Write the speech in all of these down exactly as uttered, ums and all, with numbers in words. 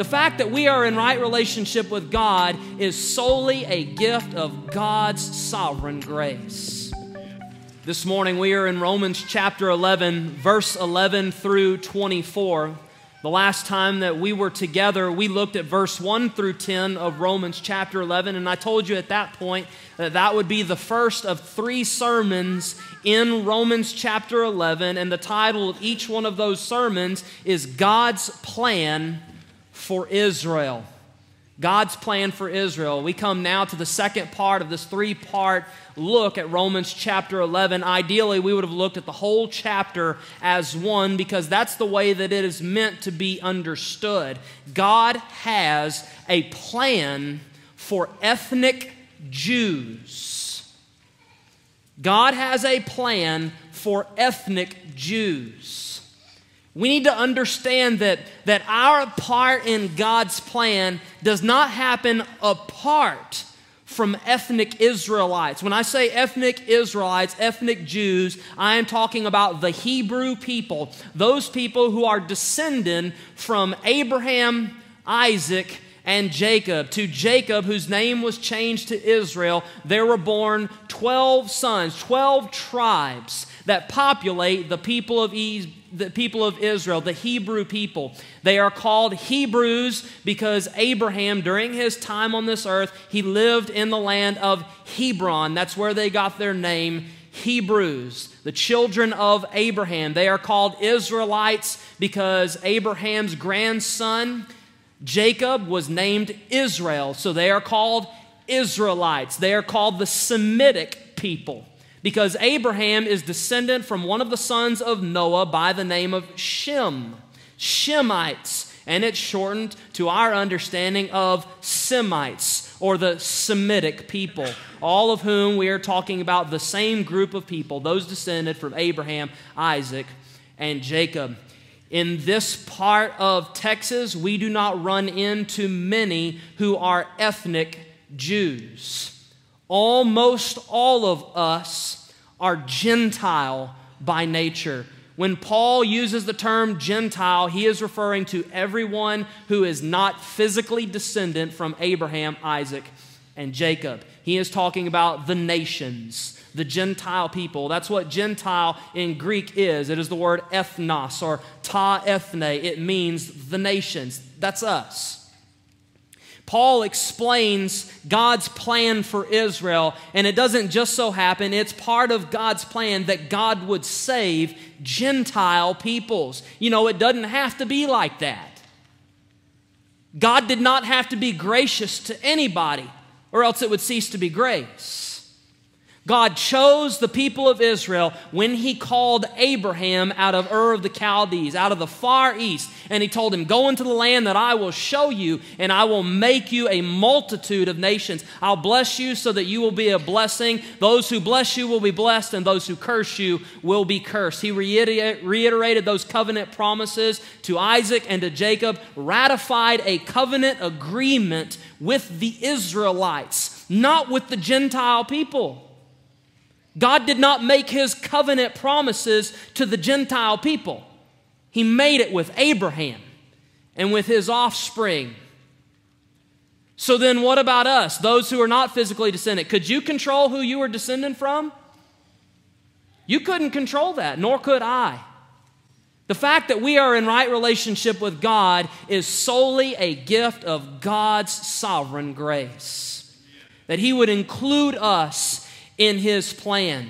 The fact that we are in right relationship with God is solely a gift of God's sovereign grace. This morning we are in Romans chapter eleven, verse eleven through twenty-four. The last time that we were together, we looked at verse one through ten of Romans chapter eleven, and I told you at that point that that would be the first of three sermons in Romans chapter eleven, and the title of each one of those sermons is God's Plan for Israel. God's plan for Israel. We come now to the second part of this three-part look at Romans chapter eleven. Ideally, we would have looked at the whole chapter as one because that's the way that it is meant to be understood. God has a plan for ethnic Jews. God has a plan for ethnic Jews. We need to understand that, that our part in God's plan does not happen apart from ethnic Israelites. When I say ethnic Israelites, ethnic Jews, I am talking about the Hebrew people, those people who are descended from Abraham, Isaac, and Jacob. To Jacob, whose name was changed to Israel, there were born twelve sons, twelve tribes that populate the people of Israel. The people of Israel, the Hebrew people. They are called Hebrews because Abraham, during his time on this earth, he lived in the land of Hebron. That's where they got their name, Hebrews, the children of Abraham. They are called Israelites because Abraham's grandson, Jacob, was named Israel. So they are called Israelites. They are called the Semitic people, because Abraham is descendant from one of the sons of Noah by the name of Shem, Shemites, and it's shortened to our understanding of Semites, or the Semitic people, all of whom we are talking about the same group of people, those descended from Abraham, Isaac, and Jacob. In this part of Texas, we do not run into many who are ethnic Jews. Almost all of us are Gentile by nature. When Paul uses the term Gentile, he is referring to everyone who is not physically descendant from Abraham, Isaac, and Jacob. He is talking about the nations, the Gentile people. That's what Gentile in Greek is. It is the word ethnos or ta ethne. It means the nations. That's us. Paul explains God's plan for Israel, and it doesn't just so happen, it's part of God's plan that God would save Gentile peoples. You know, it doesn't have to be like that. God did not have to be gracious to anybody, or else it would cease to be grace. God chose the people of Israel when He called Abraham out of Ur of the Chaldees, out of the far east, and He told him, go into the land that I will show you, and I will make you a multitude of nations. I'll bless you so that you will be a blessing. Those who bless you will be blessed, and those who curse you will be cursed. He reiterated those covenant promises to Isaac and to Jacob, ratified a covenant agreement with the Israelites, not with the Gentile people. God did not make His covenant promises to the Gentile people. He made it with Abraham and with his offspring. So then what about us, those who are not physically descendant? Could you control who you were descended from? You couldn't control that, nor could I. The fact that we are in right relationship with God is solely a gift of God's sovereign grace. That He would include us in His plan.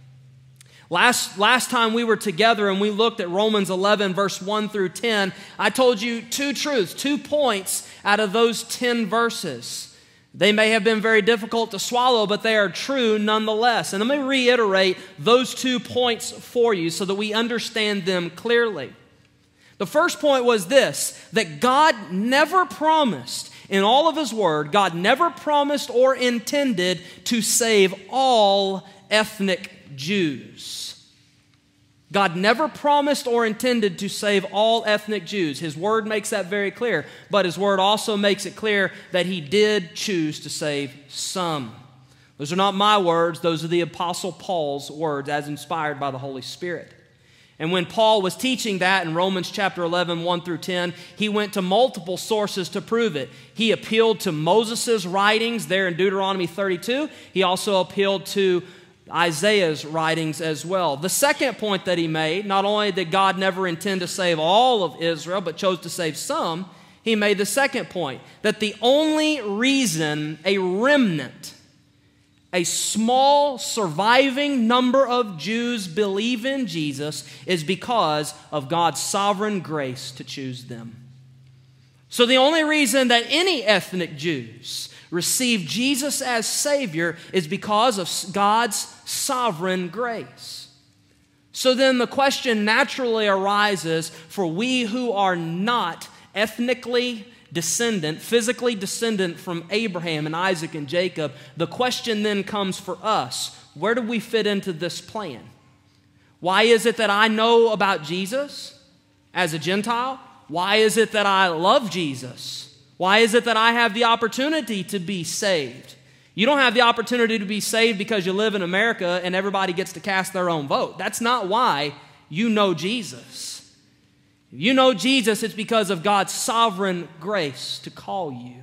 Last, last time we were together and we looked at Romans eleven, verse one through ten, I told you two truths, two points out of those ten verses. They may have been very difficult to swallow, but they are true nonetheless. And let me reiterate those two points for you so that we understand them clearly. The first point was this, that God never promised, in all of His word, God never promised or intended to save all ethnic Jews. God never promised or intended to save all ethnic Jews. His word makes that very clear, but His word also makes it clear that He did choose to save some. Those are not my words, those are the Apostle Paul's words as inspired by the Holy Spirit. And when Paul was teaching that in Romans chapter eleven, one through ten, he went to multiple sources to prove it. He appealed to Moses' writings there in Deuteronomy thirty-two. He also appealed to Isaiah's writings as well. The second point that he made, not only did God never intend to save all of Israel, but chose to save some, he made the second point, that the only reason a remnant, a small surviving number of Jews believe in Jesus is because of God's sovereign grace to choose them. So the only reason that any ethnic Jews receive Jesus as Savior is because of God's sovereign grace. So then the question naturally arises for we who are not ethnically descendant, physically descendant from Abraham and Isaac and Jacob, the question then comes for us, where do we fit into this plan? Why is it that I know about Jesus as a Gentile? Why is it that I love Jesus? Why is it that I have the opportunity to be saved? You don't have the opportunity to be saved because you live in America and everybody gets to cast their own vote. That's not why you know Jesus. If you know Jesus, it's because of God's sovereign grace to call you.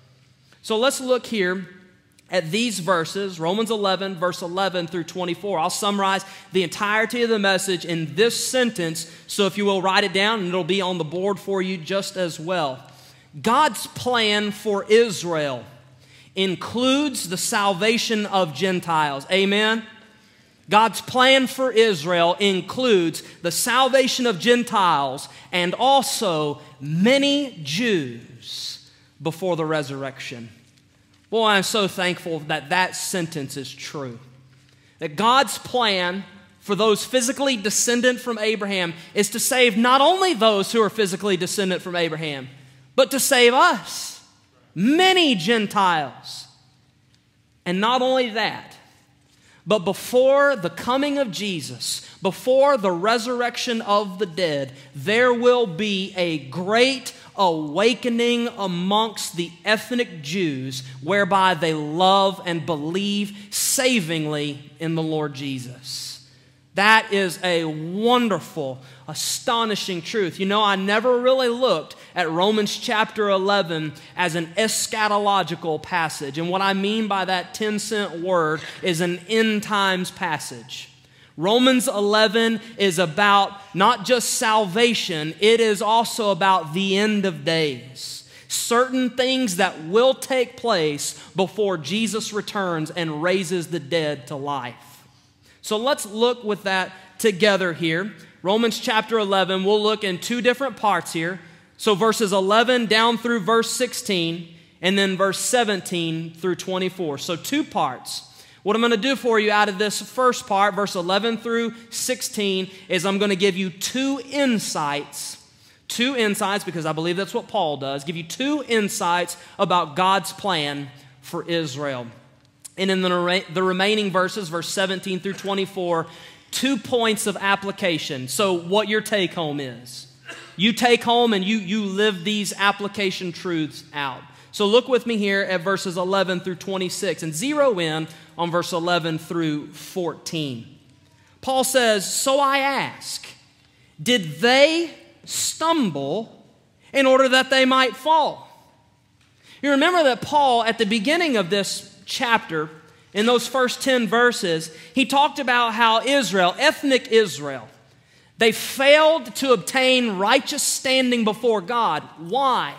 So let's look here at these verses, Romans eleven, verse eleven through twenty-four. I'll summarize the entirety of the message in this sentence, so if you will write it down, and it'll be on the board for you just as well. God's plan for Israel includes the salvation of Gentiles. Amen? God's plan for Israel includes the salvation of Gentiles and also many Jews before the resurrection. Boy, I'm so thankful that that sentence is true. That God's plan for those physically descendant from Abraham is to save not only those who are physically descendant from Abraham, but to save us, many Gentiles. And not only that, but before the coming of Jesus, before the resurrection of the dead, there will be a great awakening amongst the ethnic Jews whereby they love and believe savingly in the Lord Jesus. That is a wonderful, astonishing truth. You know, I never really looked at Romans chapter eleven as an eschatological passage. And what I mean by that ten-cent word is an end times passage. Romans eleven is about not just salvation, it is also about the end of days. Certain things that will take place before Jesus returns and raises the dead to life. So let's look with that together here. Romans chapter eleven, we'll look in two different parts here. So verses eleven down through verse sixteen, and then verse seventeen through twenty-four. So two parts. What I'm going to do for you out of this first part, verse eleven through sixteen, is I'm going to give you two insights. Two insights, because I believe that's what Paul does. Give you two insights about God's plan for Israel. And in the, the remaining verses, verse seventeen through twenty-four, two points of application. So what your take home is. You take home and you, you live these application truths out. So look with me here at verses eleven through twenty-six and zero in on verse eleven through fourteen. Paul says, "So I ask, did they stumble in order that they might fall?" You remember that Paul, at the beginning of this chapter, in those first ten verses, he talked about how Israel, ethnic Israel, they failed to obtain righteous standing before God. Why?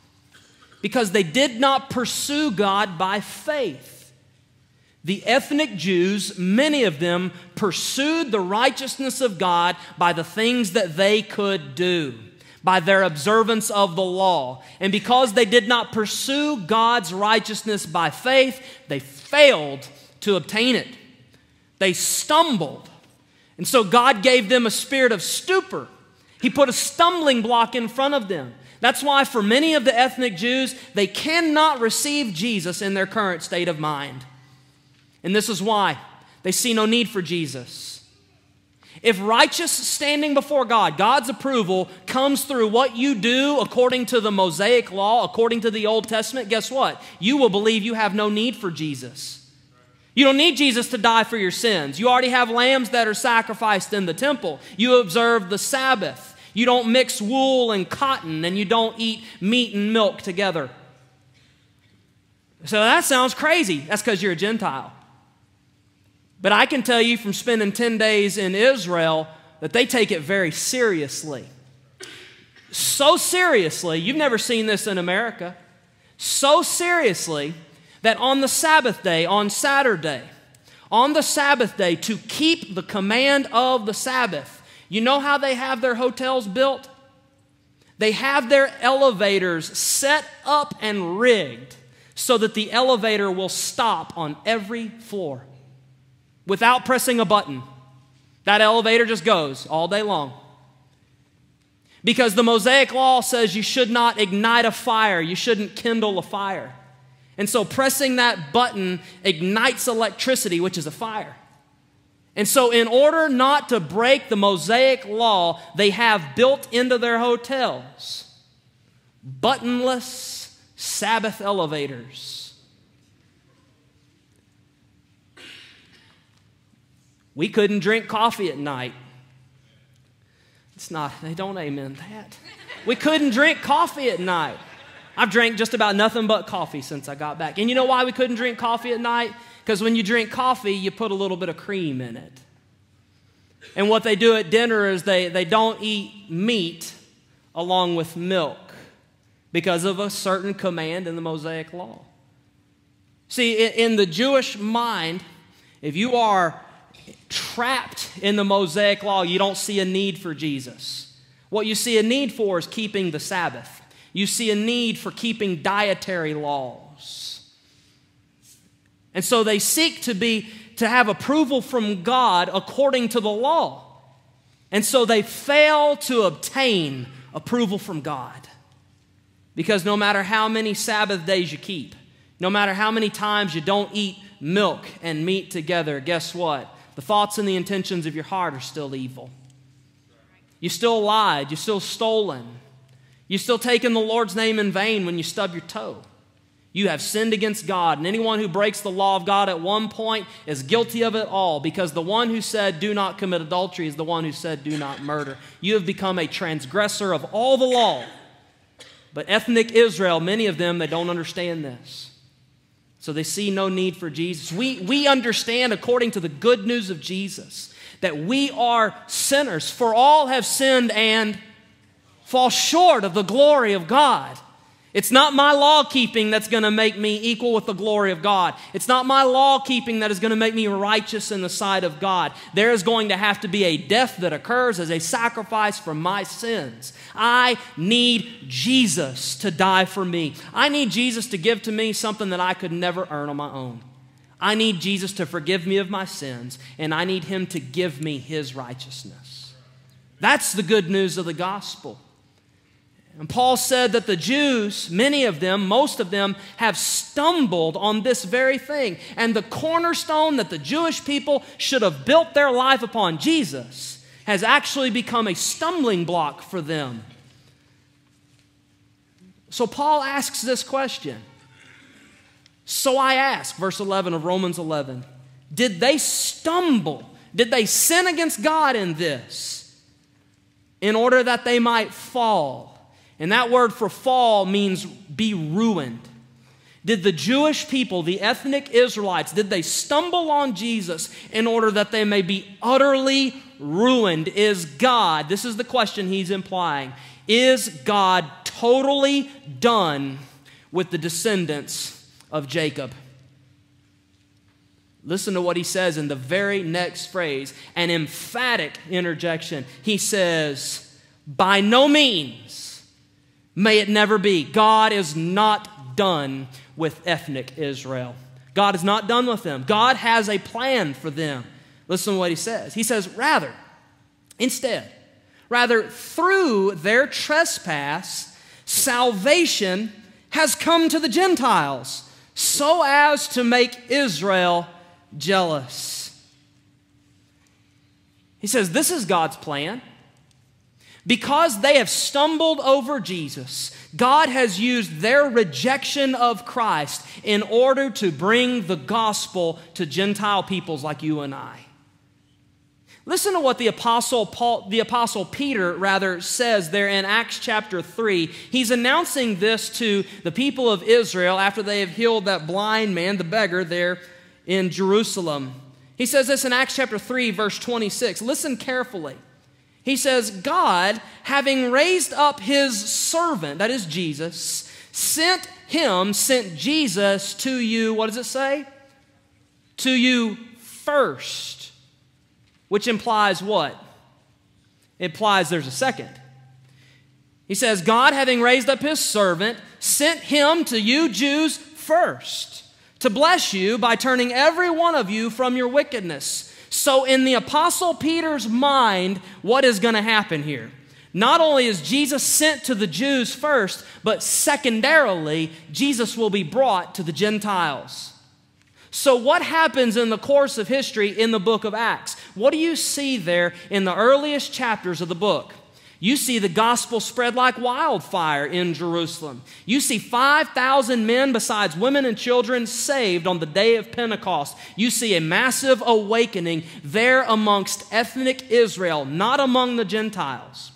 Because they did not pursue God by faith. The ethnic Jews, many of them, pursued the righteousness of God by the things that they could do, by their observance of the law. And because they did not pursue God's righteousness by faith, they failed to obtain it. They stumbled. And so God gave them a spirit of stupor. He put a stumbling block in front of them. That's why for many of the ethnic Jews, they cannot receive Jesus in their current state of mind. And this is why they see no need for Jesus. If righteous standing before God, God's approval, comes through what you do according to the Mosaic law, according to the Old Testament, guess what? You will believe you have no need for Jesus. You don't need Jesus to die for your sins. You already have lambs that are sacrificed in the temple. You observe the Sabbath. You don't mix wool and cotton, and you don't eat meat and milk together. So that sounds crazy. That's because you're a Gentile. But I can tell you from spending ten days in Israel that they take it very seriously. So seriously, you've never seen this in America. So seriously that on the Sabbath day, on Saturday, on the Sabbath day, to keep the command of the Sabbath, you know how they have their hotels built? They have their elevators set up and rigged so that the elevator will stop on every floor without pressing a button. That elevator just goes all day long. Because the Mosaic Law says you should not ignite a fire, you shouldn't kindle a fire. And so pressing that button ignites electricity, which is a fire. And so in order not to break the Mosaic Law, they have built into their hotels buttonless Sabbath elevators. We couldn't drink coffee at night. It's not, they don't amen that. We couldn't drink coffee at night. I've drank just about nothing but coffee since I got back. And you know why we couldn't drink coffee at night? Because when you drink coffee, you put a little bit of cream in it. And what they do at dinner is they, they don't eat meat along with milk because of a certain command in the Mosaic Law. See, in, in the Jewish mind, if you are trapped in the Mosaic Law, you don't see a need for Jesus. What you see a need for is keeping the Sabbath. You see a need for keeping dietary laws. And so they seek to be to have approval from God according to the law. And so they fail to obtain approval from God. Because no matter how many Sabbath days you keep, no matter how many times you don't eat milk and meat together, guess what? The thoughts and the intentions of your heart are still evil. You still lied, you still stolen. You're still taking the Lord's name in vain when you stub your toe. You have sinned against God, and anyone who breaks the law of God at one point is guilty of it all, because the one who said, do not commit adultery, is the one who said, do not murder. You have become a transgressor of all the law. But ethnic Israel, many of them, they don't understand this. So they see no need for Jesus. We, we understand, according to the good news of Jesus, that we are sinners, for all have sinned and fall short of the glory of God. It's not my law keeping that's going to make me equal with the glory of God. It's not my law keeping that is going to make me righteous in the sight of God. There is going to have to be a death that occurs as a sacrifice for my sins. I need Jesus to die for me. I need Jesus to give to me something that I could never earn on my own. I need Jesus to forgive me of my sins, and I need Him to give me His righteousness. That's the good news of the gospel. And Paul said that the Jews, many of them, most of them, have stumbled on this very thing. And the cornerstone that the Jewish people should have built their life upon, Jesus, has actually become a stumbling block for them. So Paul asks this question. So I ask, verse eleven of Romans eleven, did they stumble? Did they sin against God in this in order that they might fall? And that word for fall means be ruined. Did the Jewish people, the ethnic Israelites, did they stumble on Jesus in order that they may be utterly ruined? Is God, this is the question he's implying, is God totally done with the descendants of Jacob? Listen to what he says in the very next phrase, an emphatic interjection. He says, by no means. May it never be. God is not done with ethnic Israel. God is not done with them. God has a plan for them. Listen to what he says. He says, rather, instead, rather through their trespass, salvation has come to the Gentiles, so as to make Israel jealous. He says, this is God's plan. Because they have stumbled over Jesus, God has used their rejection of Christ in order to bring the gospel to Gentile peoples like you and I. Listen to what the apostle Paul, the apostle Peter rather says there in Acts chapter three. He's announcing this to the people of Israel after they have healed that blind man, the beggar, there in Jerusalem. He says this in Acts chapter three, verse twenty-six. Listen carefully. He says, God, having raised up his servant, that is Jesus, sent him, sent Jesus to you, what does it say? To you first. Which implies what? It implies there's a second. He says, God, having raised up his servant, sent him to you Jews first, to bless you by turning every one of you from your wickedness. So in the Apostle Peter's mind, what is going to happen here? Not only is Jesus sent to the Jews first, but secondarily, Jesus will be brought to the Gentiles. So what happens in the course of history in the book of Acts? What do you see there in the earliest chapters of the book? You see the gospel spread like wildfire in Jerusalem. You see five thousand men besides women and children saved on the day of Pentecost. You see a massive awakening there amongst ethnic Israel, not among the Gentiles.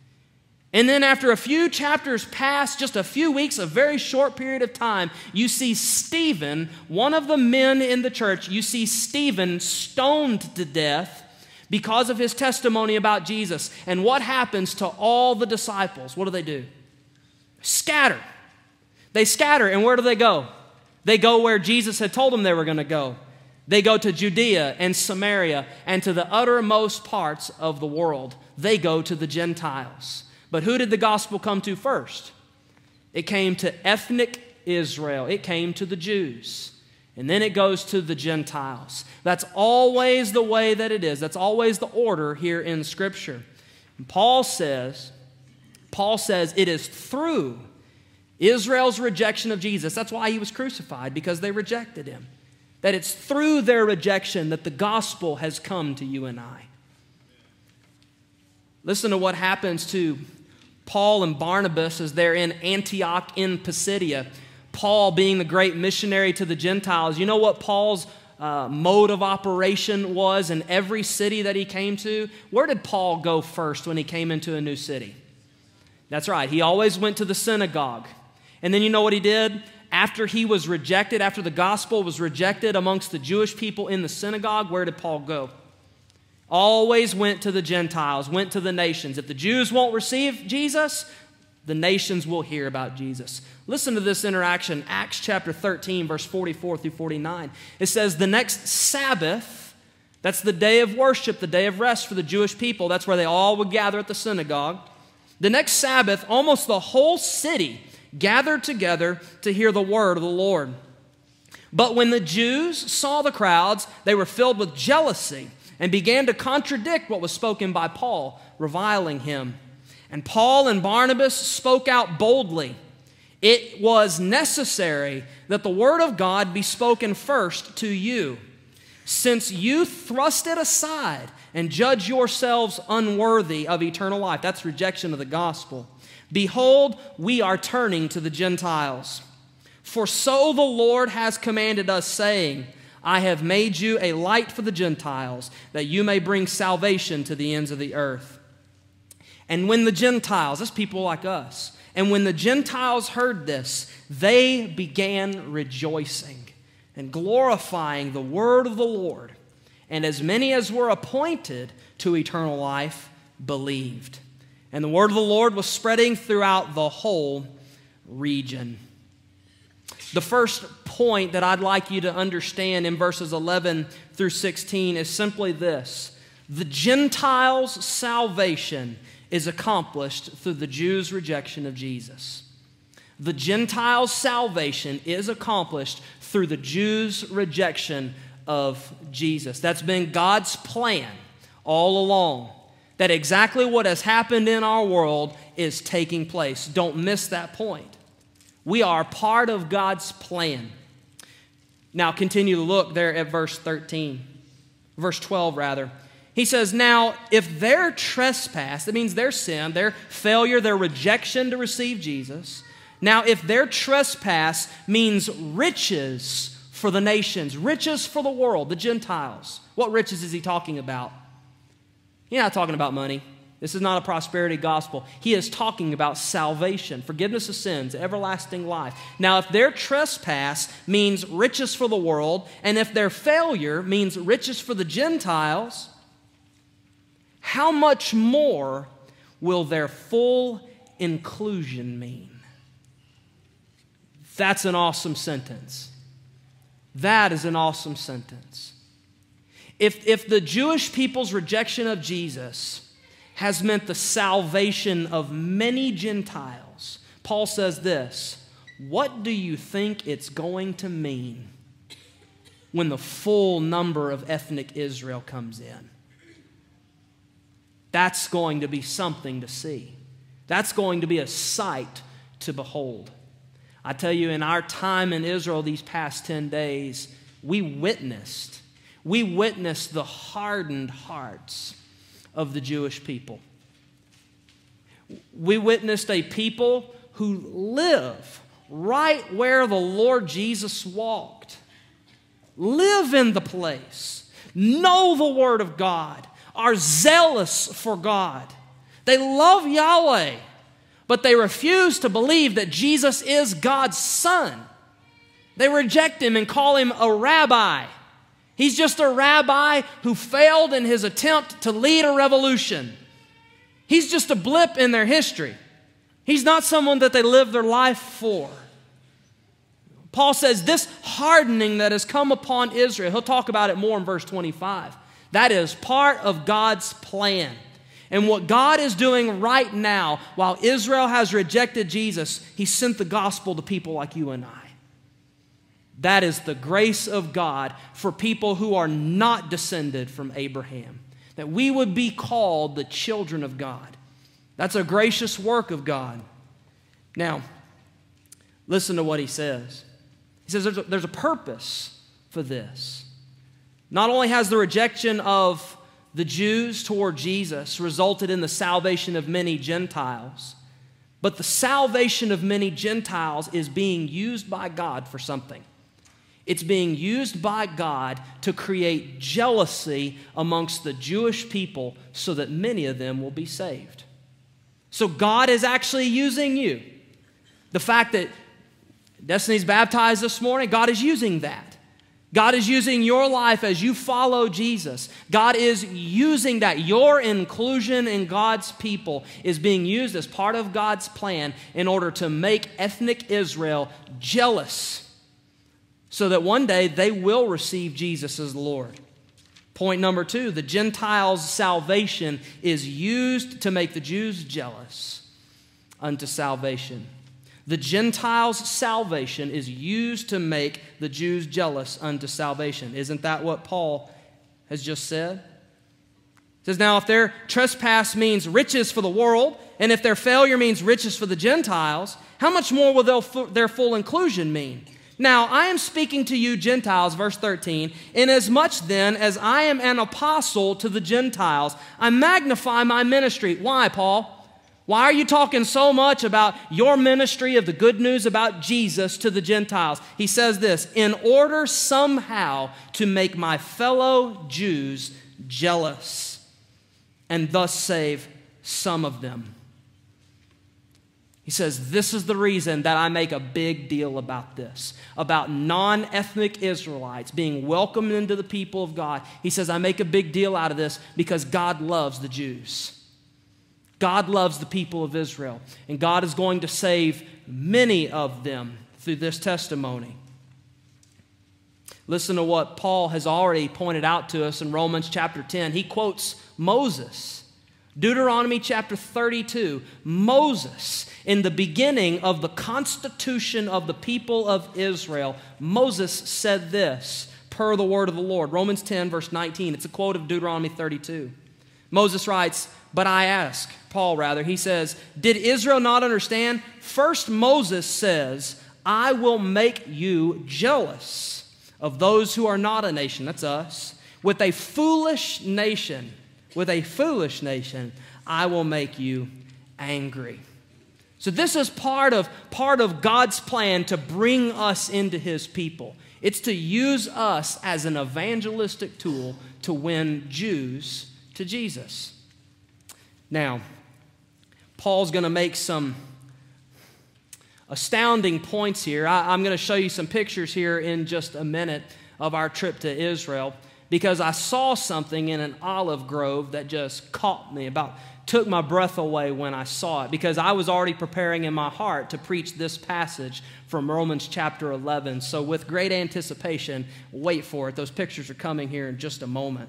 And then after a few chapters pass, just a few weeks, a very short period of time, you see Stephen, one of the men in the church, you see Stephen stoned to death because of his testimony about Jesus. And what happens to all the disciples? What do they do? Scatter. They scatter, and where do they go? They go where Jesus had told them they were going to go. They go to Judea and Samaria and to the uttermost parts of the world. They go to the Gentiles. But who did the gospel come to first? It came to ethnic Israel. It came to the Jews. And then it goes to the Gentiles. That's always the way that it is. That's always the order here in Scripture. And Paul says, Paul says it is through Israel's rejection of Jesus. That's why he was crucified, because they rejected him. That it's through their rejection that the gospel has come to you and I. Listen to what happens to Paul and Barnabas as they're in Antioch in Pisidia. Paul being the great missionary to the Gentiles. You know what Paul's uh, mode of operation was in every city that he came to? Where did Paul go first when he came into a new city? That's right. He always went to the synagogue. And then you know what he did? After he was rejected, after the gospel was rejected amongst the Jewish people in the synagogue, where did Paul go? Always went to the Gentiles, went to the nations. If the Jews won't receive Jesus, the nations will hear about Jesus. Listen to this interaction, Acts chapter thirteen, verse forty-four through forty-nine. It says, the next Sabbath, that's the day of worship, the day of rest for the Jewish people. That's where they all would gather at the synagogue. The next Sabbath, almost the whole city gathered together to hear the word of the Lord. But when the Jews saw the crowds, they were filled with jealousy and began to contradict what was spoken by Paul, reviling him. And Paul and Barnabas spoke out boldly. It was necessary that the word of God be spoken first to you, since you thrust it aside and judge yourselves unworthy of eternal life. That's rejection of the gospel. Behold, we are turning to the Gentiles. For so the Lord has commanded us, saying, I have made you a light for the Gentiles, that you may bring salvation to the ends of the earth. And when the Gentiles, that's people like us, and when the Gentiles heard this, they began rejoicing and glorifying the word of the Lord. And as many as were appointed to eternal life believed. And the word of the Lord was spreading throughout the whole region. The first point that I'd like you to understand in verses eleven through sixteen is simply this. The Gentiles' salvation is accomplished through the Jews' rejection of Jesus. The Gentiles' salvation is accomplished through the Jews' rejection of Jesus. That's been God's plan all along. That exactly what has happened in our world is taking place. Don't miss that point. We are part of God's plan. Now continue to look there at verse thirteen. Verse twelve, rather. He says, now, if their trespass, that means their sin, their failure, their rejection to receive Jesus, now if their trespass means riches for the nations, riches for the world, the Gentiles, what riches is he talking about? He's not talking about money. This is not a prosperity gospel. He is talking about salvation, forgiveness of sins, everlasting life. Now, if their trespass means riches for the world, and if their failure means riches for the Gentiles, how much more will their full inclusion mean? That's an awesome sentence. That is an awesome sentence. If, if the Jewish people's rejection of Jesus has meant the salvation of many Gentiles, Paul says this, what do you think it's going to mean when the full number of ethnic Israel comes in? That's going to be something to see. That's going to be a sight to behold. I tell you, in our time in Israel these past ten days, we witnessed, we witnessed the hardened hearts of the Jewish people. We witnessed a people who live right where the Lord Jesus walked, live in the place, know the Word of God, are zealous for God. They love Yahweh, but they refuse to believe that Jesus is God's Son. They reject Him and call Him a rabbi. He's just a rabbi who failed in his attempt to lead a revolution. He's just a blip in their history. He's not someone that they live their life for. Paul says this hardening that has come upon Israel, he'll talk about it more in verse twenty-five. That is part of God's plan. And what God is doing right now, while Israel has rejected Jesus, He sent the gospel to people like you and I. That is the grace of God for people who are not descended from Abraham, that we would be called the children of God. That's a gracious work of God. Now, listen to what he says. He says there's a, there's a purpose for this. Not only has the rejection of the Jews toward Jesus resulted in the salvation of many Gentiles, but the salvation of many Gentiles is being used by God for something. It's being used by God to create jealousy amongst the Jewish people so that many of them will be saved. So God is actually using you. The fact that Destiny's baptized this morning, God is using that. God is using your life as you follow Jesus. God is using that. Your inclusion in God's people is being used as part of God's plan in order to make ethnic Israel jealous, so that one day they will receive Jesus as Lord. Point number two, the Gentiles' salvation is used to make the Jews jealous unto salvation. The Gentiles' salvation is used to make the Jews jealous unto salvation. Isn't that what Paul has just said? He says, now if their trespass means riches for the world, and if their failure means riches for the Gentiles, how much more will their full inclusion mean? Now, I am speaking to you Gentiles, verse thirteen, inasmuch then as I am an apostle to the Gentiles, I magnify my ministry. Why, Paul? Why are you talking so much about your ministry of the good news about Jesus to the Gentiles? He says this, in order somehow to make my fellow Jews jealous and thus save some of them. He says, this is the reason that I make a big deal about this, about non-ethnic Israelites being welcomed into the people of God. He says, I make a big deal out of this because God loves the Jews. God loves the people of Israel, and God is going to save many of them through this testimony. Listen to what Paul has already pointed out to us in Romans chapter ten. He quotes Moses. Deuteronomy chapter thirty-two, Moses, in the beginning of the constitution of the people of Israel, Moses said this, per the word of the Lord. Romans ten, verse nineteen, it's a quote of Deuteronomy thirty-two. Moses writes, but I ask, Paul rather, he says, did Israel not understand? First Moses says, I will make you jealous of those who are not a nation, that's us, with a foolish nation. with a foolish nation, I will make you angry. So this is part of, part of God's plan to bring us into his people. It's to use us as an evangelistic tool to win Jews to Jesus. Now, Paul's going to make some astounding points here. I, I'm going to show you some pictures here in just a minute of our trip to Israel, because I saw something in an olive grove that just caught me, about took my breath away when I saw it, because I was already preparing in my heart to preach this passage from Romans chapter eleven. So with great anticipation, wait for it. Those pictures are coming here in just a moment.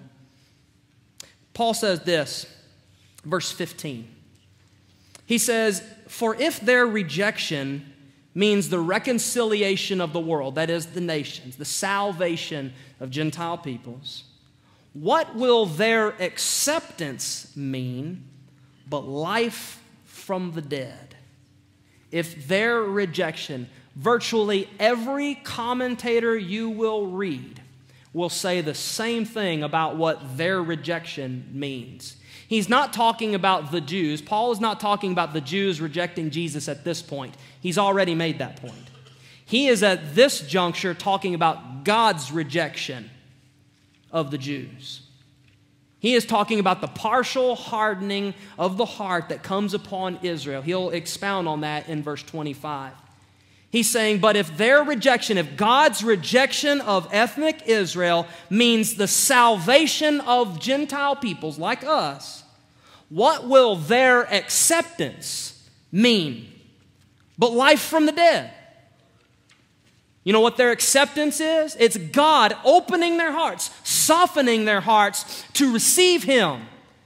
Paul says this, verse fifteen. He says, "For if their rejection means the reconciliation of the world," that is the nations, the salvation of Gentile peoples, "what will their acceptance mean but life from the dead?" If their rejection, virtually every commentator you will read will say the same thing about what their rejection means. He's not talking about the Jews. Paul is not talking about the Jews rejecting Jesus at this point. He's already made that point. He is at this juncture talking about God's rejection of the Jews. He is talking about the partial hardening of the heart that comes upon Israel. He'll expound on that in verse twenty-five. He's saying, but if their rejection, if God's rejection of ethnic Israel means the salvation of Gentile peoples like us, what will their acceptance mean but life from the dead? You know what their acceptance is? It's God opening their hearts, softening their hearts to receive him.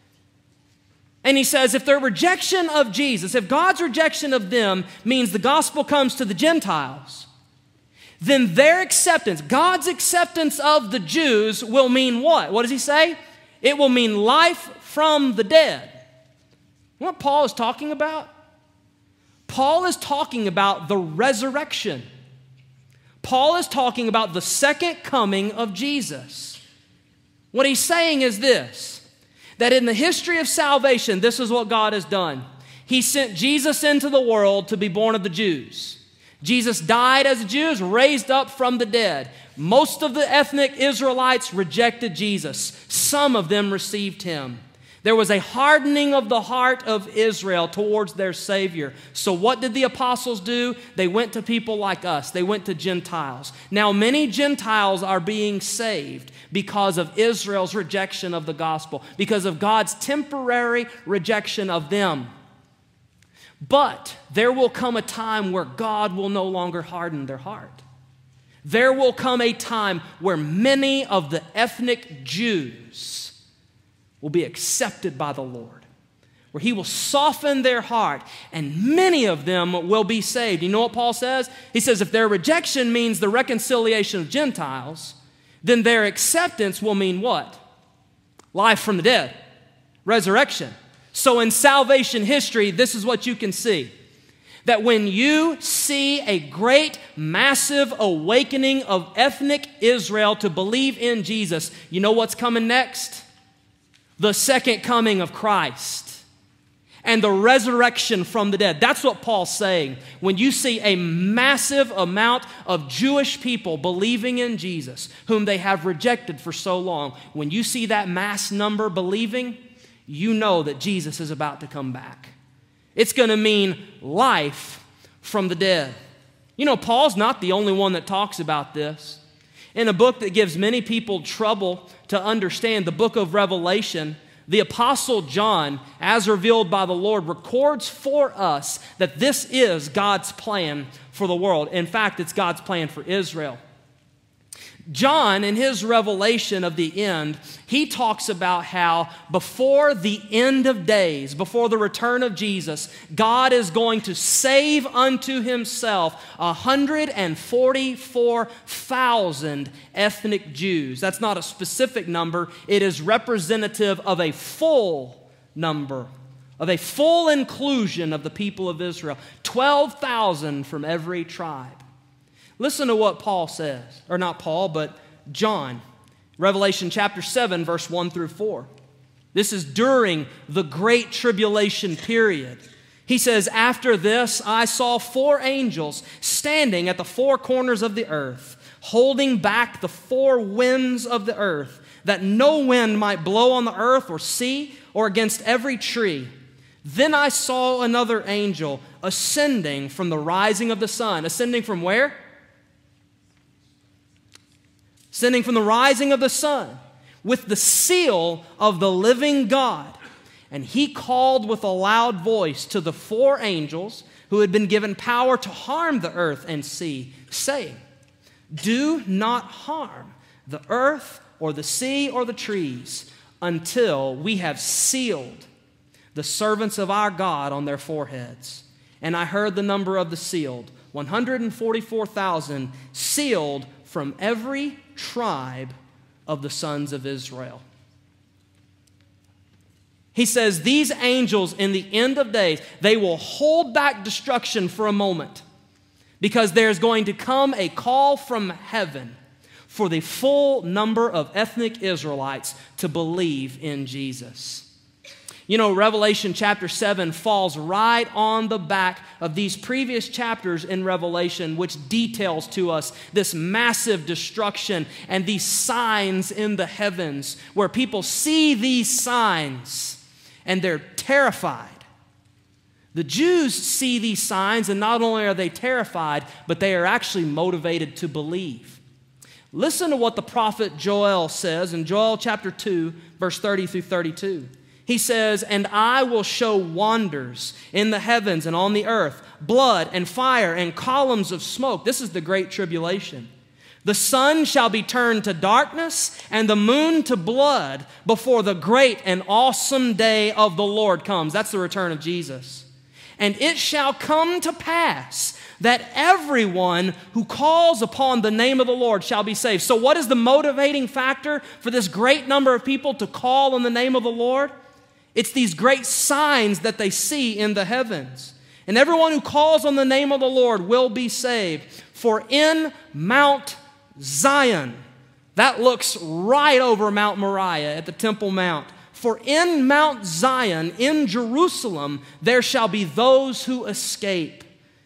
And he says, if their rejection of Jesus, if God's rejection of them means the gospel comes to the Gentiles, then their acceptance, God's acceptance of the Jews will mean what? What does he say? It will mean life from the dead. You know what Paul is talking about? Paul is talking about the resurrection. Paul is talking about the second coming of Jesus. What he's saying is this, that in the history of salvation, this is what God has done. He sent Jesus into the world to be born of the Jews. Jesus died as a Jew, raised up from the dead. Most of the ethnic Israelites rejected Jesus. Some of them received him. There was a hardening of the heart of Israel towards their Savior. So what did the apostles do? They went to people like us. They went to Gentiles. Now many Gentiles are being saved because of Israel's rejection of the gospel, because of God's temporary rejection of them. But there will come a time where God will no longer harden their heart. There will come a time where many of the ethnic Jews will be accepted by the Lord, where he will soften their heart, and many of them will be saved. You know what Paul says? He says if their rejection means the reconciliation of Gentiles, then their acceptance will mean what? Life from the dead, resurrection. So in salvation history, this is what you can see. That when you see a great, massive awakening of ethnic Israel to believe in Jesus, you know what's coming next? The second coming of Christ and the resurrection from the dead. That's what Paul's saying. When you see a massive amount of Jewish people believing in Jesus, whom they have rejected for so long, when you see that mass number believing, you know that Jesus is about to come back. It's going to mean life from the dead. You know, Paul's not the only one that talks about this. In a book that gives many people trouble to understand, the book of Revelation, the Apostle John, as revealed by the Lord, records for us that this is God's plan for the world. In fact, it's God's plan for Israel. John, in his revelation of the end, he talks about how before the end of days, before the return of Jesus, God is going to save unto himself one hundred forty-four thousand ethnic Jews. That's not a specific number. It is representative of a full number, of a full inclusion of the people of Israel. twelve thousand from every tribe. Listen to what Paul says, or not Paul, but John. Revelation chapter seven, verse one through four. This is during the Great Tribulation period. He says, after this, I saw four angels standing at the four corners of the earth, holding back the four winds of the earth, that no wind might blow on the earth or sea or against every tree. Then I saw another angel ascending from the rising of the sun. Ascending from where? Ascending from the rising of the sun, with the seal of the living God. And he called with a loud voice to the four angels who had been given power to harm the earth and sea, saying, do not harm the earth or the sea or the trees until we have sealed the servants of our God on their foreheads. And I heard the number of the sealed, one hundred forty-four thousand, sealed from every tribe of the sons of Israel. He says these angels in the end of days, they will hold back destruction for a moment because there's going to come a call from heaven for the full number of ethnic Israelites to believe in Jesus. You know, Revelation chapter seven falls right on the back of these previous chapters in Revelation, which details to us this massive destruction and these signs in the heavens, where people see these signs and they're terrified. The Jews see these signs, and not only are they terrified, but they are actually motivated to believe. Listen to what the prophet Joel says in Joel chapter two, verse thirty through thirty-two. He says, and I will show wonders in the heavens and on the earth, blood and fire and columns of smoke. This is the great tribulation. The sun shall be turned to darkness and the moon to blood before the great and awesome day of the Lord comes. That's the return of Jesus. And it shall come to pass that everyone who calls upon the name of the Lord shall be saved. So what is the motivating factor for this great number of people to call on the name of the Lord? It's these great signs that they see in the heavens. And everyone who calls on the name of the Lord will be saved. For in Mount Zion, that looks right over Mount Moriah at the Temple Mount. For in Mount Zion, in Jerusalem, there shall be those who escape,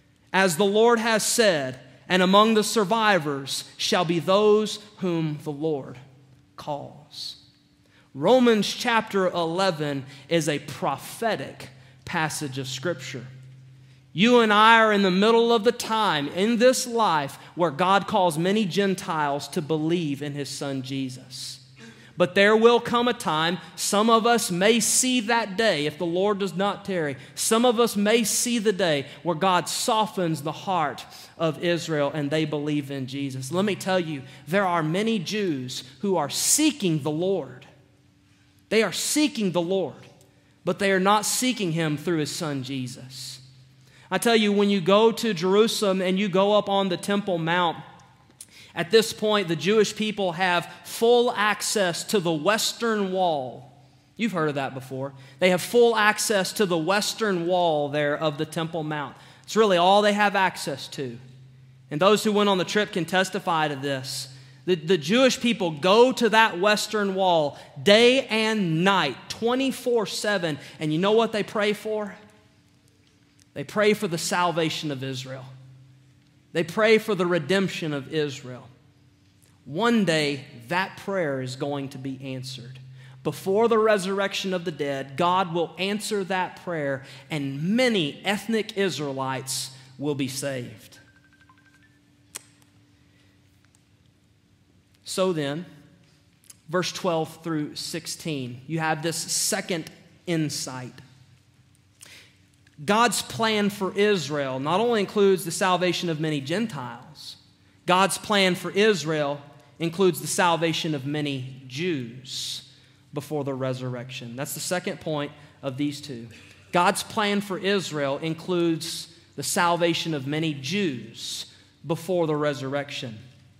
as the Lord has said, and among the survivors shall be those whom the Lord calls. Romans chapter eleven is a prophetic passage of Scripture. You and I are in the middle of the time in this life where God calls many Gentiles to believe in His Son Jesus. But there will come a time, some of us may see that day if the Lord does not tarry. Some of us may see the day where God softens the heart of Israel and they believe in Jesus. Let me tell you, there are many Jews who are seeking the Lord. They are seeking the Lord, but they are not seeking Him through His Son Jesus. I tell you, when you go to Jerusalem and you go up on the Temple Mount, at this point, the Jewish people have full access to the Western Wall. You've heard of that before. They have full access to the Western Wall there of the Temple Mount. It's really all they have access to. And those who went on the trip can testify to this. The, the Jewish people go to that Western Wall day and night, twenty-four seven. And you know what they pray for? They pray for the salvation of Israel. They pray for the redemption of Israel. One day, that prayer is going to be answered. Before the resurrection of the dead, God will answer that prayer, and many ethnic Israelites will be saved. So then, verse twelve through sixteen, you have this second insight. God's plan for Israel not only includes the salvation of many Gentiles, God's plan for Israel includes the salvation of many Jews before the resurrection. That's the second point of these two. God's plan for Israel includes the salvation of many Jews before the resurrection.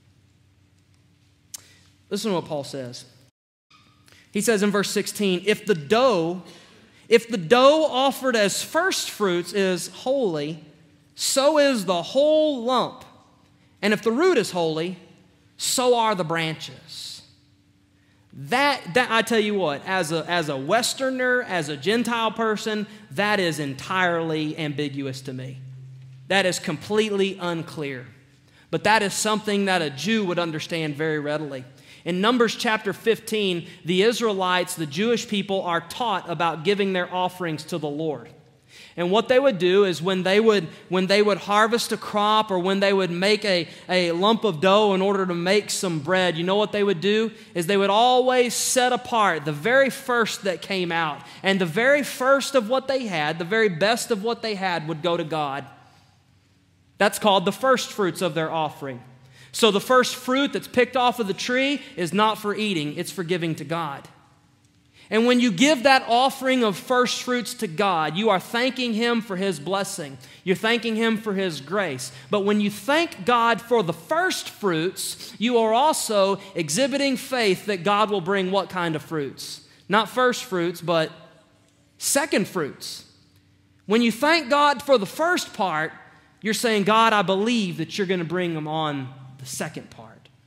Listen to what Paul says. He says in verse sixteen, if the dough If the dough offered as first fruits is holy, so is the whole lump. And if the root is holy, so are the branches. That, that I tell you what, as a, as a Westerner, as a Gentile person, that is entirely ambiguous to me. That is completely unclear. But that is something that a Jew would understand very readily. In Numbers chapter fifteen, the Israelites, the Jewish people, are taught about giving their offerings to the Lord. And what they would do is when they would, when they would harvest a crop or when they would make a, a lump of dough in order to make some bread, you know what they would do? Is they would always set apart the very first that came out. And the very first of what they had, the very best of what they had would go to God. That's called the first fruits of their offering. So the first fruit that's picked off of the tree is not for eating, it's for giving to God. And when you give that offering of first fruits to God, you are thanking Him for His blessing. You're thanking Him for His grace. But when you thank God for the first fruits, you are also exhibiting faith that God will bring what kind of fruits? Not first fruits, but second fruits. When you thank God for the first part, you're saying, God, I believe that you're going to bring them on the second part.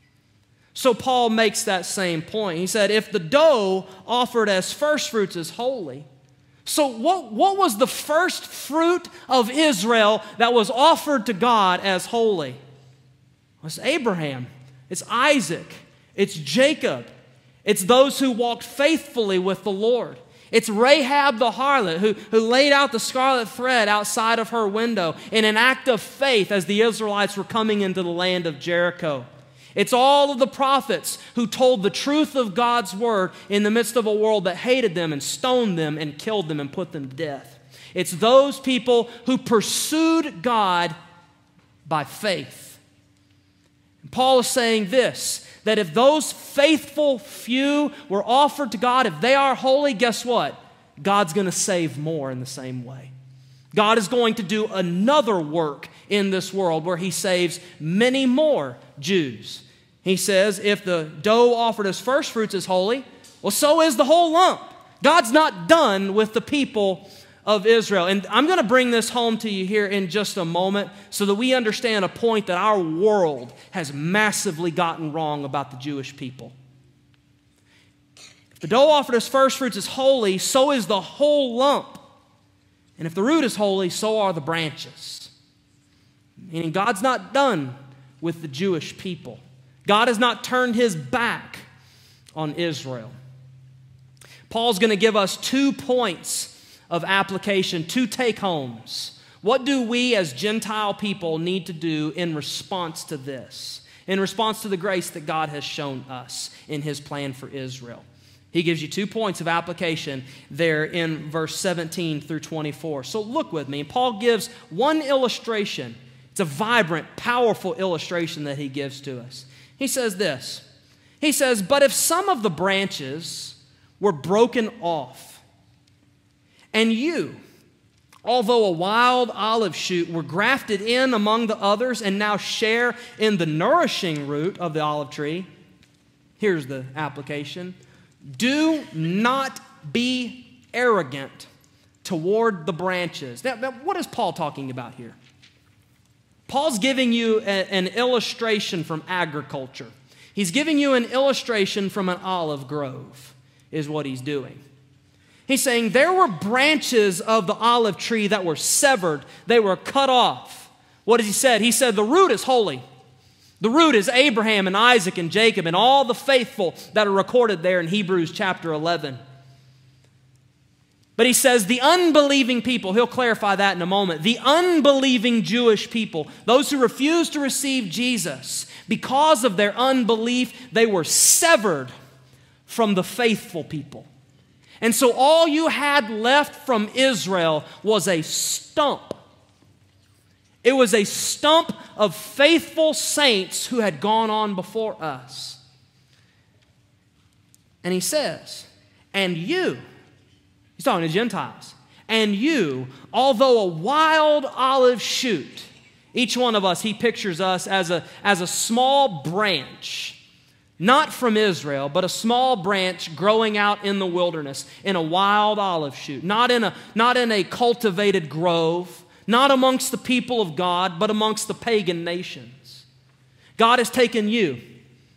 So Paul makes that same point. He said, if the dough offered as first fruits is holy, so what, what was the first fruit of Israel that was offered to God as holy? It's Abraham, it's Isaac, it's Jacob, it's those who walked faithfully with the Lord. It's Rahab the harlot who, who laid out the scarlet thread outside of her window in an act of faith as the Israelites were coming into the land of Jericho. It's all of the prophets who told the truth of God's word in the midst of a world that hated them and stoned them and killed them and put them to death. It's those people who pursued God by faith. And Paul is saying this, that if those faithful few were offered to God, if they are holy, guess what? God's going to save more in the same way. God is going to do another work in this world where He saves many more Jews. He says, if the dough offered as first fruits is holy, well, so is the whole lump. God's not done with the people of Israel. And I'm going to bring this home to you here in just a moment so that we understand a point that our world has massively gotten wrong about the Jewish people. If the dough offered as first fruits is holy, so is the whole lump. And if the root is holy, so are the branches. Meaning God's not done with the Jewish people. God has not turned His back on Israel. Paul's going to give us two points of application, two take-homes. What do we as Gentile people need to do in response to this? In response to the grace that God has shown us in His plan for Israel. He gives you two points of application there in verse seventeen through twenty-four. So look with me. Paul gives one illustration. It's a vibrant, powerful illustration that he gives to us. He says this. He says, but if some of the branches were broken off, and you, although a wild olive shoot, were grafted in among the others and now share in the nourishing root of the olive tree, here's the application. Do not be arrogant toward the branches. Now, now what is Paul talking about here? Paul's giving you a, an illustration from agriculture. He's giving you an illustration from an olive grove, is what he's doing. He's saying there were branches of the olive tree that were severed. They were cut off. What has he said? He said the root is holy. The root is Abraham and Isaac and Jacob and all the faithful that are recorded there in Hebrews chapter eleven. But he says the unbelieving people, he'll clarify that in a moment, the unbelieving Jewish people, those who refused to receive Jesus, because of their unbelief, they were severed from the faithful people. And so all you had left from Israel was a stump. It was a stump of faithful saints who had gone on before us. And he says, and you, he's talking to Gentiles, and you, although a wild olive shoot, each one of us, he pictures us as a, as a small branch, not from Israel, but a small branch growing out in the wilderness in a wild olive shoot, not in a, not in a cultivated grove, not amongst the people of God, but amongst the pagan nations. God has taken you,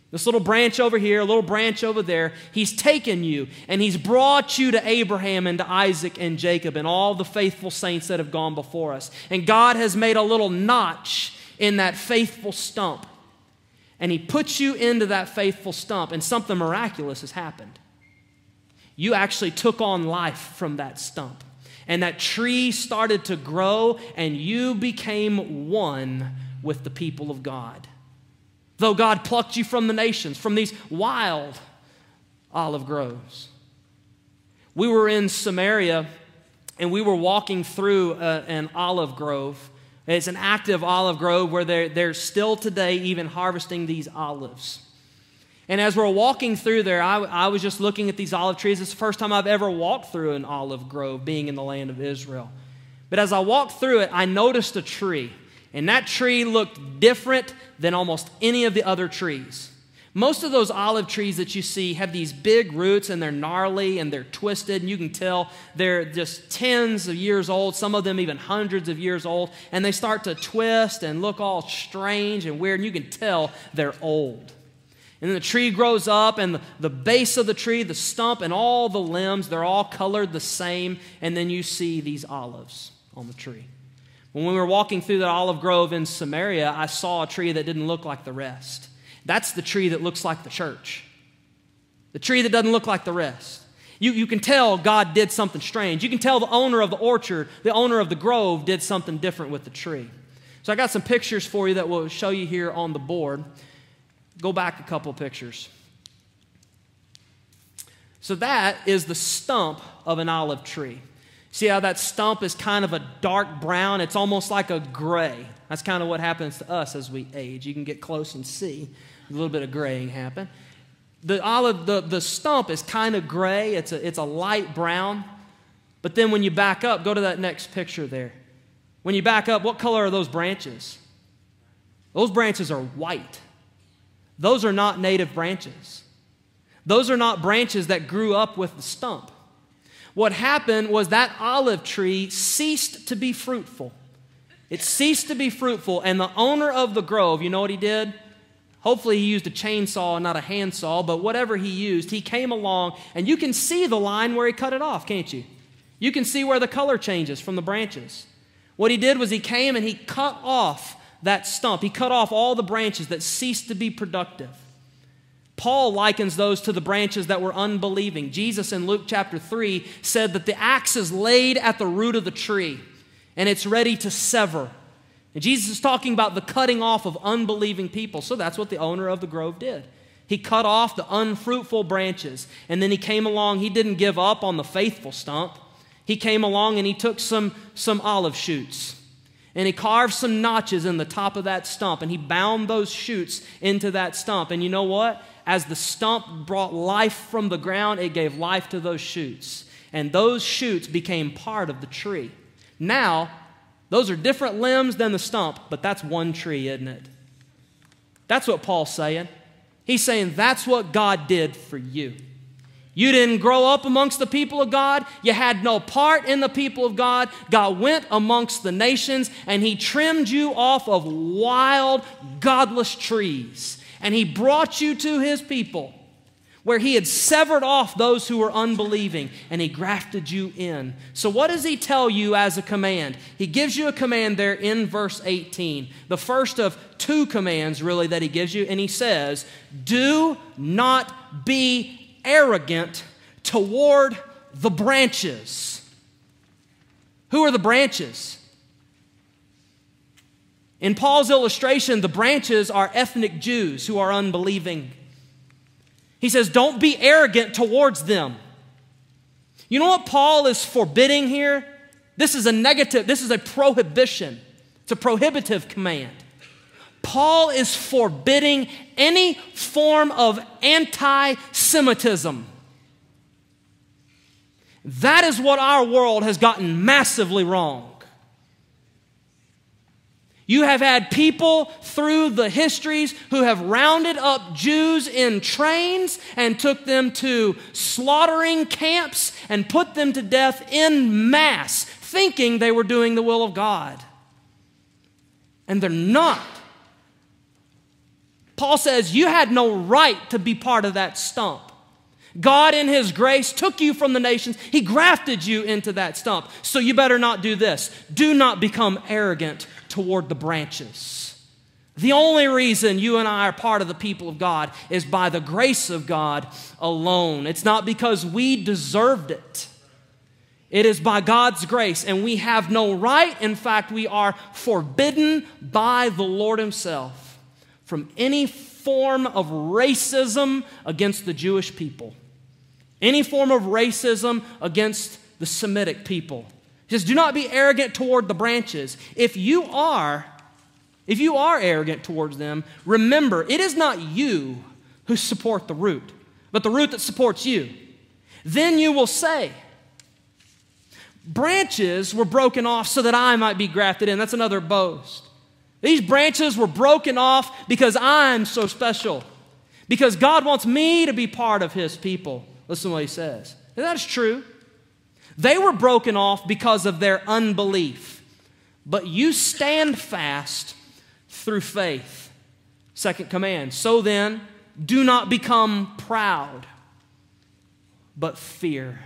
This little branch over here, a little branch over there, he's taken you and he's brought you to Abraham and to Isaac and Jacob and all the faithful saints that have gone before us. And God has made a little notch in that faithful stump. And he puts you into that faithful stump, and something miraculous has happened. You actually took on life from that stump. And that tree started to grow, and you became one with the people of God. Though God plucked you from the nations, from these wild olive groves. We were in Samaria, and we were walking through a, an olive grove. It's an active olive grove where they're, they're still today even harvesting these olives. And as we're walking through there, I, I was just looking at these olive trees. It's the first time I've ever walked through an olive grove, being in the land of Israel. But as I walked through it, I noticed a tree. And that tree looked different than almost any of the other trees. Most of those olive trees that you see have these big roots, and they're gnarly and they're twisted, and you can tell they're just tens of years old, some of them even hundreds of years old, and they start to twist and look all strange and weird, and you can tell they're old. And then the tree grows up, and the, the base of the tree, the stump, and all the limbs, they're all colored the same, and then you see these olives on the tree. When we were walking through the olive grove in Samaria, I saw a tree that didn't look like the rest. That's the tree that looks like the church. The tree that doesn't look like the rest. You, you can tell God did something strange. You can tell the owner of the orchard, the owner of the grove, did something different with the tree. So I got some pictures for you that we'll show you here on the board. Go back a couple pictures. So that is the stump of an olive tree. See how that stump is kind of a dark brown? It's almost like a gray. That's kind of what happens to us as we age. You can get close and see a little bit of graying happen. The olive, the, the stump is kind of gray. It's a, it's a light brown. But then when you back up, go to that next picture there. When you back up, what color are those branches? Those branches are white. Those are not native branches. Those are not branches that grew up with the stump. What happened was that olive tree ceased to be fruitful. It ceased to be fruitful, and the owner of the grove, you know what he did? Hopefully he used a chainsaw and not a handsaw, but whatever he used, he came along, and you can see the line where he cut it off, can't you? You can see where the color changes from the branches. What he did was he came and he cut off that stump. He cut off all the branches that ceased to be productive. Paul likens those to the branches that were unbelieving. Jesus in Luke chapter three said that the axe is laid at the root of the tree and it's ready to sever. And Jesus is talking about the cutting off of unbelieving people. So that's what the owner of the grove did. He cut off the unfruitful branches, and then he came along. He didn't give up on the faithful stump. He came along and he took some, some olive shoots. And he carved some notches in the top of that stump, and he bound those shoots into that stump. And you know what? As the stump brought life from the ground, it gave life to those shoots. And those shoots became part of the tree. Now, those are different limbs than the stump, but that's one tree, isn't it? That's what Paul's saying. He's saying that's what God did for you. You didn't grow up amongst the people of God. You had no part in the people of God. God went amongst the nations, and he trimmed you off of wild, godless trees. And he brought you to his people, where he had severed off those who were unbelieving, and he grafted you in. So what does he tell you as a command? He gives you a command there in verse eighteen. The first of two commands, really, that he gives you. And he says, do not be arrogant toward the branches. Who are the branches? In Paul's illustration, the branches are ethnic Jews who are unbelieving. He says, don't be arrogant towards them. You know what Paul is forbidding here? This is a negative, this is a prohibition. It's a prohibitive command. Paul is forbidding any form of anti-Semitism. That is what our world has gotten massively wrong. You have had people through the histories who have rounded up Jews in trains and took them to slaughtering camps and put them to death en masse, thinking they were doing the will of God. And they're not. Paul says you had no right to be part of that stump. God in His grace took you from the nations. He grafted you into that stump. So you better not do this. Do not become arrogant toward the branches. The only reason you and I are part of the people of God is by the grace of God alone. It's not because we deserved it. It is by God's grace, and we have no right. In fact, we are forbidden by the Lord Himself from any form of racism against the Jewish people, any form of racism against the Semitic people. He says, do not be arrogant toward the branches. If you are, if you are arrogant towards them, remember, it is not you who support the root, but the root that supports you. Then you will say, branches were broken off so that I might be grafted in. That's another boast. These branches were broken off because I'm so special, because God wants me to be part of His people. Listen to what He says. And that is true. They were broken off because of their unbelief, but you stand fast through faith. Second command. So then, do not become proud, but fear.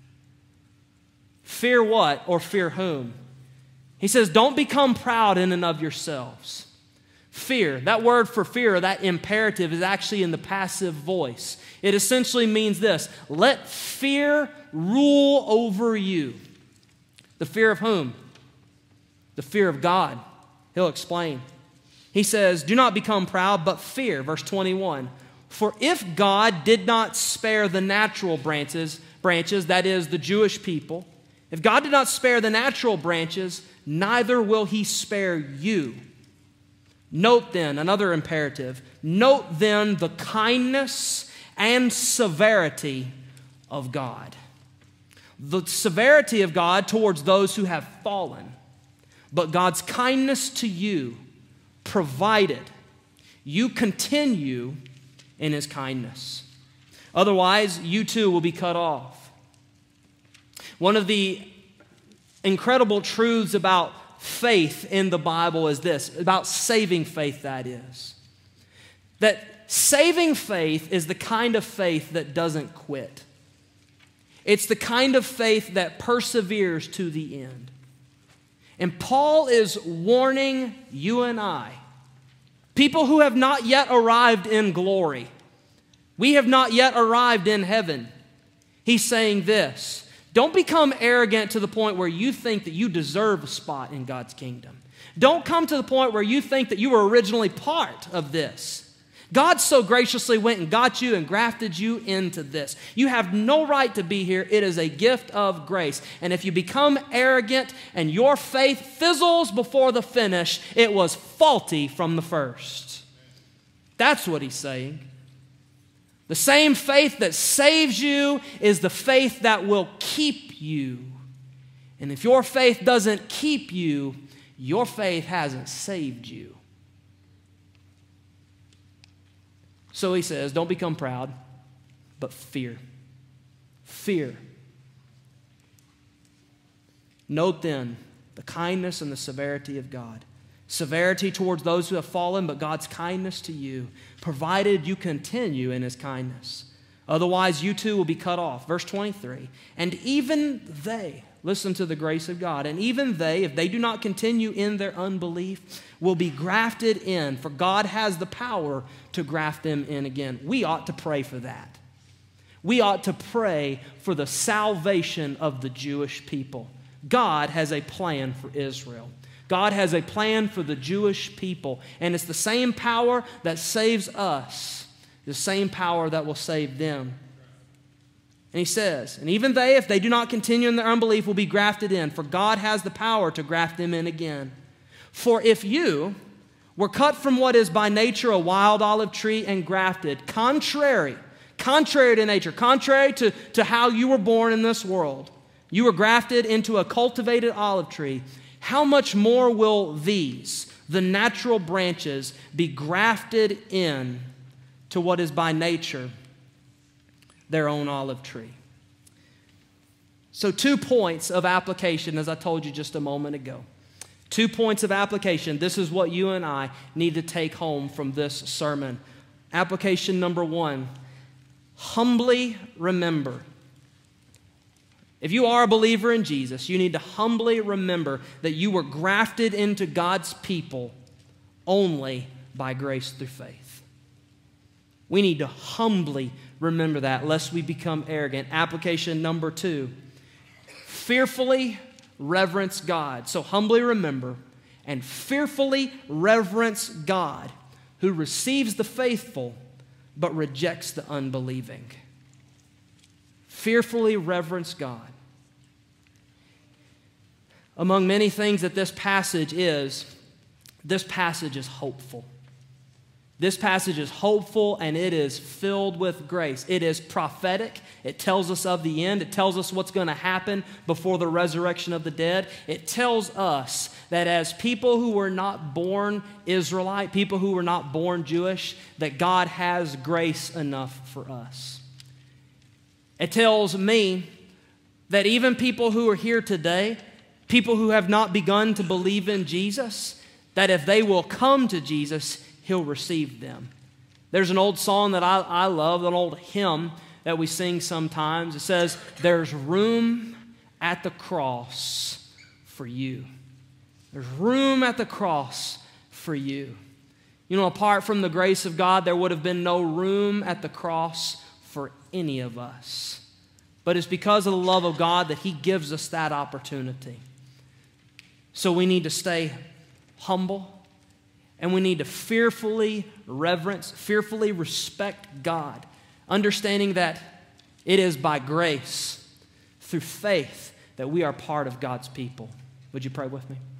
Fear what or fear whom? He says, don't become proud in and of yourselves. Fear, that word for fear, that imperative is actually in the passive voice. It essentially means this: let fear rule over you. The fear of whom? The fear of God. He'll explain. He says, do not become proud, but fear. Verse twenty-one. For if God did not spare the natural branches, branches, that is, the Jewish people, if God did not spare the natural branches, neither will He spare you. Note then, another imperative, note then the kindness and severity of God. The severity of God towards those who have fallen, but God's kindness to you, provided you continue in His kindness. Otherwise, you too will be cut off. One of the incredible truths about faith in the Bible is this, about saving faith, that is. That saving faith is the kind of faith that doesn't quit. It's the kind of faith that perseveres to the end. And Paul is warning you and I, people who have not yet arrived in glory. We have not yet arrived in heaven. He's saying this: don't become arrogant to the point where you think that you deserve a spot in God's kingdom. Don't come to the point where you think that you were originally part of this. God so graciously went and got you and grafted you into this. You have no right to be here. It is a gift of grace. And if you become arrogant and your faith fizzles before the finish, it was faulty from the first. That's what he's saying. The same faith that saves you is the faith that will keep you. And if your faith doesn't keep you, your faith hasn't saved you. So he says, don't become proud, but fear. Fear. Note then the kindness and the severity of God. Severity towards those who have fallen, but God's kindness to you, provided you continue in His kindness. Otherwise, you too will be cut off. Verse twenty-three, and even they, listen to the grace of God, and even they, if they do not continue in their unbelief, will be grafted in, for God has the power to graft them in again. We ought to pray for that. We ought to pray for the salvation of the Jewish people. God has a plan for Israel. God has a plan for the Jewish people, and it's the same power that saves us, the same power that will save them. And he says, and even they, if they do not continue in their unbelief, will be grafted in, for God has the power to graft them in again. For if you were cut from what is by nature a wild olive tree and grafted, contrary, contrary to nature, contrary to, to how you were born in this world, you were grafted into a cultivated olive tree, how much more will these, the natural branches, be grafted in to what is by nature their own olive tree? So two points of application, as I told you just a moment ago. Two points of application. This is what you and I need to take home from this sermon. Application number one, humbly remember. If you are a believer in Jesus, you need to humbly remember that you were grafted into God's people only by grace through faith. We need to humbly remember that, lest we become arrogant. Application number two, fearfully reverence God. So humbly remember and fearfully reverence God, who receives the faithful but rejects the unbelieving. Fearfully reverence God. Among many things that this passage is, this passage is hopeful. This passage is hopeful and it is filled with grace. It is prophetic. It tells us of the end. It tells us what's going to happen before the resurrection of the dead. It tells us that as people who were not born Israelite, people who were not born Jewish, that God has grace enough for us. It tells me that even people who are here today, people who have not begun to believe in Jesus, that if they will come to Jesus, He'll receive them. There's an old song that I, I love, an old hymn that we sing sometimes. It says, there's room at the cross for you. There's room at the cross for you. You know, apart from the grace of God, there would have been no room at the cross for any of us. But it's because of the love of God that He gives us that opportunity. So we need to stay humble. And we need to fearfully reverence, fearfully respect God, understanding that it is by grace, through faith, that we are part of God's people. Would you pray with me?